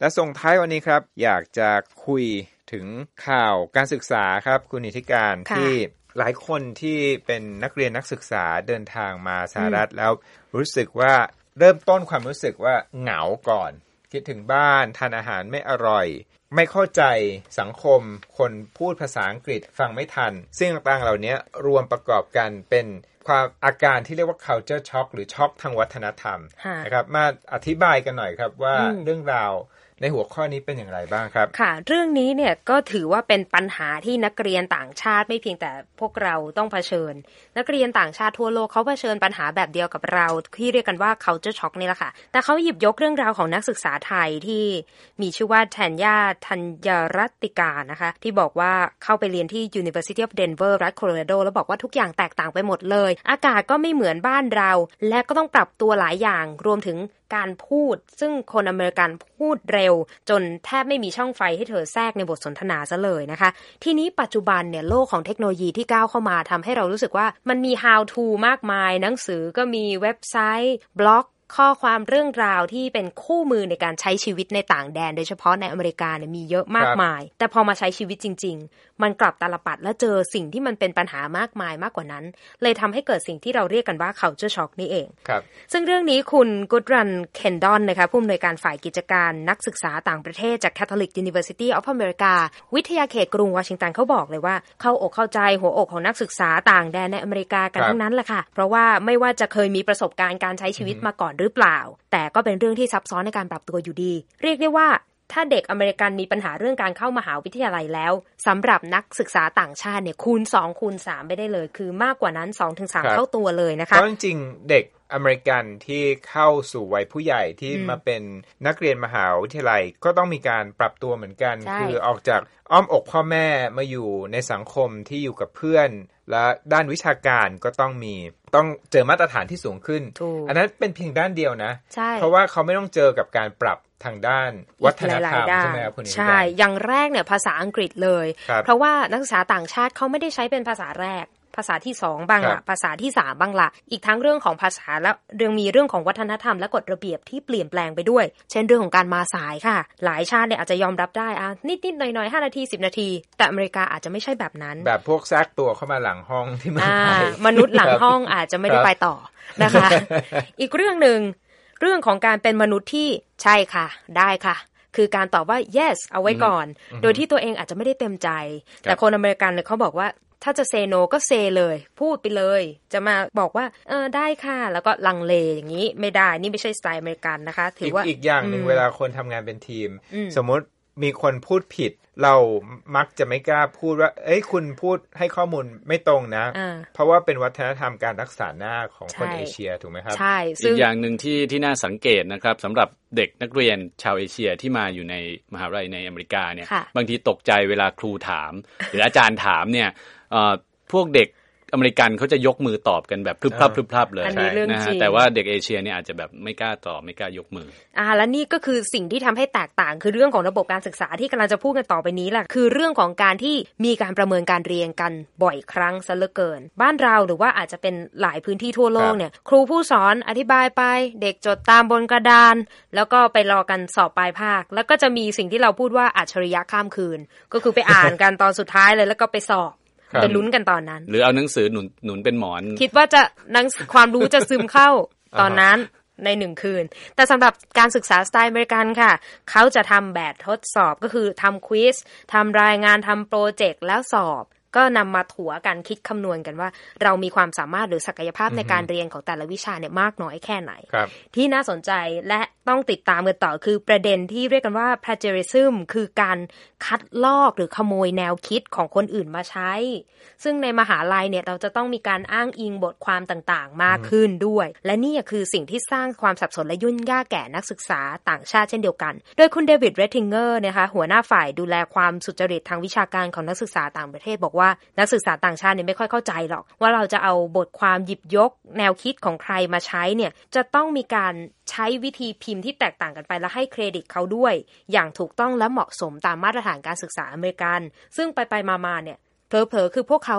และส่งท้ายวันนี้ครับอยากจะคุยถึงข่าวการศึกษาครับคุณนิติการที่หลายคนที่เป็นนักเรียนนักศึกษาเดินทางมาสหรัฐแล้วรู้สึกว่าเริ่มต้นความรู้สึกว่าเหงาก่อนคิดถึงบ้านทานอาหารไม่อร่อยไม่เข้าใจสังคมคนพูดภาษาอังกฤษฟังไม่ทันซึ่งต่างๆเหล่านี้รวมประกอบกันเป็นความอาการที่เรียกว่า culture shock หรือช็อกทางวัฒนธรรมนะครับมาอธิบายกันหน่อยครับว่าเรื่องราวในหัวข้อนี้เป็นอย่างไรบ้างครับค่ะเรื่องนี้เนี่ยก็ถือว่าเป็นปัญหาที่นักเรียนต่างชาติไม่เพียงแต่พวกเราต้องเผชิญนักเรียนต่างชาติทั่วโลกเขาเผชิญปัญหาแบบเดียวกับเราที่เรียกกันว่า culture shock นี่แหละค่ะแต่เขาหยิบยกเรื่องราวของนักศึกษาไทยที่มีชื่อว่าธัญญาธัญรัตติกานะคะที่บอกว่าเข้าไปเรียนที่ University of Denver รัฐโคโลราโดแล้วบอกว่าทุกอย่างแตกต่างไปหมดเลยอากาศก็ไม่เหมือนบ้านเราและก็ต้องปรับตัวหลายอย่างรวมถึงการพูดซึ่งคนอเมริกันพูดเร็วจนแทบไม่มีช่องไฟให้เธอแทรกในบทสนทนาซะเลยนะคะทีนี้ปัจจุบันเนี่ยโลกของเทคโนโลยีที่ก้าวเข้ามาทำให้เรารู้สึกว่ามันมี how to มากมายหนังสือก็มีเว็บไซต์บล็อกข้อความเรื่องราวที่เป็นคู่มือในการใช้ชีวิตในต่างแดนโดยเฉพาะในอเมริกาเนี่ยมีเยอะมากมายแต่พอมาใช้ชีวิตจริงๆมันกลับตาลปัดและเจอสิ่งที่มันเป็นปัญหามากมายมากกว่านั้นเลยทำให้เกิดสิ่งที่เราเรียกกันว่า culture shock นี่เองซึ่งเรื่องนี้คุณกุดรันเคนดอนนะคะผู้อำนวยการฝ่ายกิจการนักศึกษาต่างประเทศจาก Catholic University of America วิทยาเขตกรุงวอชิงตันเขาบอกเลยว่าเข้าอกเข้าใจหัวอกของนักศึกษาต่างแดนในอเมริกากันทั้งนั้นแหละค่ะเพราะว่าไม่ว่าจะเคยมีประสบการณ์การใช้ชีวิตมาก่อนหรือเปล่าแต่ก็เป็นเรื่องที่ซับซ้อนในการปรับตัวอยู่ดีเรียกได้ว่าถ้าเด็กอเมริกันมีปัญหาเรื่องการเข้ามหาวิทยาลัยแล้วสำหรับนักศึกษาต่างชาติเนี่ยคูณ2คูณ3ไปได้เลยคือมากกว่านั้น 2-3 เท่าตัวเลยนะคะเพราะจริงๆเด็กอเมริกันที่เข้าสู่วัยผู้ใหญ่ที่มาเป็นนักเรียนมหาวิทยาลัยก็ต้องมีการปรับตัวเหมือนกันคือออกจากอ้อมอกพ่อแม่มาอยู่ในสังคมที่อยู่กับเพื่อนและด้านวิชาการก็ต้องเจอมาตรฐานที่สูงขึ้นอันนั้นเป็นเพียงด้านเดียวนะเพราะว่าเขาไม่ต้องเจอกับการปรับทางด้านวัฒนธรรมใช่ไหมครับคุณนิติการใช่อย่างแรกเนี่ยภาษาอังกฤษเลยเพราะว่านักศึกษาต่างชาติเขาไม่ได้ใช้เป็นภาษาแรกภาษาที่2บ้างละภาษาที่3บ้างละอีกทั้งเรื่องของภาษาและมีเรื่องของวัฒนธรรมและกฎระเบียบที่เปลี่ยนแปลงไปด้วยเช่นเรื่องของการมาสายค่ะหลายชาติเนี่ยอาจจะยอมรับได้นิดๆหน่อยๆ5นาที10นาทีแต่อเมริกาอาจจะไม่ใช่แบบนั้นแบบพวกแทรกตัวเข้ามาหลังห้องที่เมืองไทยมนุษย์หลังห้องอาจจะไม่ได้ไปต่อนะคะอีกเรื่องนึงเรื่องของการเป็นมนุษย์ที่ใช่ค่ะได้ค่ะคือการตอบว่า yes เอาไว้ก่อนโดยที่ตัวเองอาจจะไม่ได้เต็มใจแต่คนอเมริกันเนี่ยเขาบอกว่าถ้าจะเซโนก็เซเลยพูดไปเลยจะมาบอกว่าได้ค่ะแล้วก็ลังเลอย่างนี้ไม่ได้นี่ไม่ใช่สไตล์อเมริกันนะคะถือว่าอีกอย่างนึงเวลาคนทำงานเป็นทีมสมมติมีคนพูดผิดเรามักจะไม่กล้าพูดว่าคุณพูดให้ข้อมูลไม่ตรงนะเพราะว่าเป็นวัฒนธรรมการรักษาหน้าของคนเอเชียถูกไหมครับใช่อีกอย่างนึงที่น่าสังเกตนะครับสำหรับเด็กนักเรียนชาวเอเชียที่มาอยู่ในมหาวิทยาลัยในอเมริกาเนี่ยบางทีตกใจเวลาครูถามหรืออาจารย์ถามเนี่ยพวกเด็กอเมริกันเขาจะยกมือตอบกันแบบพรึบๆเลยนะฮะแต่ว่าเด็กเอเชียเนี่ยอาจจะแบบไม่กล้าตอบไม่กล้ายกมือและนี่ก็คือสิ่งที่ทำให้แตกต่างคือเรื่องของระบบการศึกษาที่กำลังจะพูดกันต่อไปนี้แหละคือเรื่องของการที่มีการประเมินการเรียนกันบ่อยครั้งซะเหลือเกินบ้านเราหรือว่าอาจจะเป็นหลายพื้นที่ทั่วโลกเนี่ยครูผู้สอนอธิบายไปเด็กจดตามบนกระดานแล้วก็ไปรอกันสอบปลายภาคแล้วก็จะมีสิ่งที่เราพูดว่าอัจฉริยะข้ามคืนก็คือไปอ่านกันตอนสุดท้ายเลยแล้วก็ไปสอบไปลุ้นกันตอนนั้นหรือเอาหนังสือหนุนเป็นหมอนคิดว่าจะความรู้จะซึมเข้าตอนนั้นใน1คืนแต่สำหรับการศึกษาสไตล์อเมริกันค่ะเขาจะทำแบบทดสอบก็คือทำควิซทำรายงานทำโปรเจกต์แล้วสอบก็นำมาถัวกันคิดคำนวณกันว่าเรามีความสามารถหรือศักยภาพในการเรียนของแต่ละวิชาเนี่ยมากน้อยแค่ไหนที่น่าสนใจและต้องติดตามกันต่อคือประเด็นที่เรียกกันว่า plagiarism คือการคัดลอกหรือขโมยแนวคิดของคนอื่นมาใช้ซึ่งในมหาลัยเนี่ยเราจะต้องมีการอ้างอิงบทความต่างๆมากขึ้นด้วยและนี่คือสิ่งที่สร้างความสับสนและยุ่งยากแก่นักศึกษาต่างชาติเช่นเดียวกันโดยคุณเดวิด เรตติงเกอร์นะคะหัวหน้าฝ่ายดูแลความสุจริตทางวิชาการของนักศึกษาต่างประเทศบอกว่านักศึกษาต่างชาติเนี่ยไม่ค่อยเข้าใจหรอกว่าเราจะเอาบทความหยิบยกแนวคิดของใครมาใช้เนี่ยจะต้องมีการใช้วิธีพิมพ์ที่แตกต่างกันไปและให้เครดิตเขาด้วยอย่างถูกต้องและเหมาะสมตามมาตรฐานการศึกษาอเมริกันซึ่งไปๆมาๆเนี่ยเผลอๆคือพวกเขา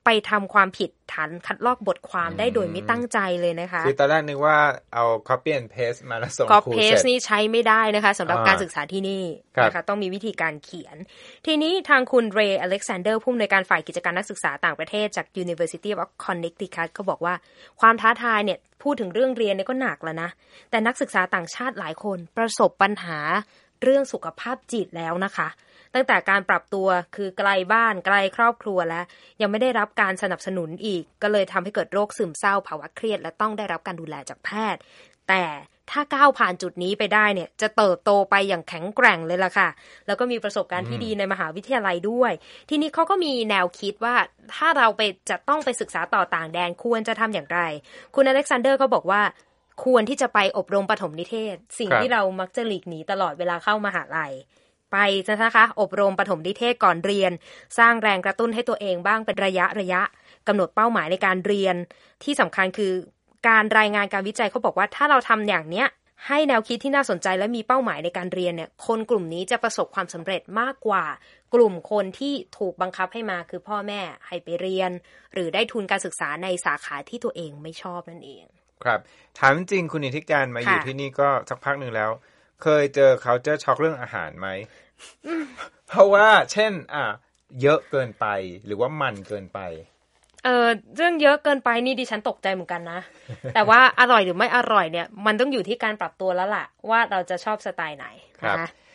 ไปทำความผิดฐานคัดลอกบทความได้โดยไม่ตั้งใจเลยนะคะคือตอนแรกนึกว่าเอา copy and paste มาแล้วส่งครูเสร็จ copy paste นี่ใช้ไม่ได้นะคะสำหรับการศึกษาที่นี่นะคะต้องมีวิธีการเขียนทีนี้ทางคุณเรย์อเล็กซานเดอร์ผู้อำนวยการฝ่ายกิจการนักศึกษาต่างประเทศจาก University of Connecticut เขาบอกว่าความท้าทายเนี่ยพูดถึงเรื่องเรียนเนี่ยก็หนักแล้วนะแต่นักศึกษาต่างชาติหลายคนประสบปัญหาเรื่องสุขภาพจิตแล้วนะคะตั้งแต่การปรับตัวคือไกลบ้านไกลครอบครัวแล้วยังไม่ได้รับการสนับสนุนอีกก็เลยทำให้เกิดโรคซึมเศร้าภาวะเครียดและต้องได้รับการดูแลจากแพทย์แต่ถ้าก้าวผ่านจุดนี้ไปได้เนี่ยจะเติบโตไปอย่างแข็งแกร่งเลยล่ะค่ะแล้วก็มีประสบการณ์ที่ดีในมหาวิทยาลัยด้วยทีนี้เขาก็มีแนวคิดว่าถ้าเราจะต้องไปศึกษาต่อต่างแดนควรจะทำอย่างไรคุณอเล็กซานเดอร์เขาบอกว่าควรที่จะไปอบรมปฐมนิเทศสิ่งที่เรามักจะหลีกหนีตลอดเวลาเข้ามหาลัยไปนะคะอบรมปฐมนิเทศก่อนเรียนสร้างแรงกระตุ้นให้ตัวเองบ้างเป็นระยะกำหนดเป้าหมายในการเรียนที่สำคัญคือการรายงานการวิจัยเขาบอกว่าถ้าเราทำอย่างเนี้ยให้แนวคิดที่น่าสนใจและมีเป้าหมายในการเรียนเนี่ยคนกลุ่มนี้จะประสบความสำเร็จมากกว่ากลุ่มคนที่ถูกบังคับให้มาคือพ่อแม่ให้ไปเรียนหรือได้ทุนการศึกษาในสาขาที่ตัวเองไม่ชอบนั่นเองครับถามจริงคุณนิติการมาอยู่ที่นี่ก็สักพักนึงแล้วเคยเจอ culture shock เรื่องอาหารไหม เพราะว่าเช่นเยอะเกินไปหรือว่ามันเกินไปเรื่องเยอะเกินไปนี่ดิฉันตกใจเหมือนกันนะ แต่ว่าอร่อยหรือไม่อร่อยเนี่ยมันต้องอยู่ที่การปรับตัวแล้วล่ะว่าเราจะชอบสไตล์ไหนนะคะ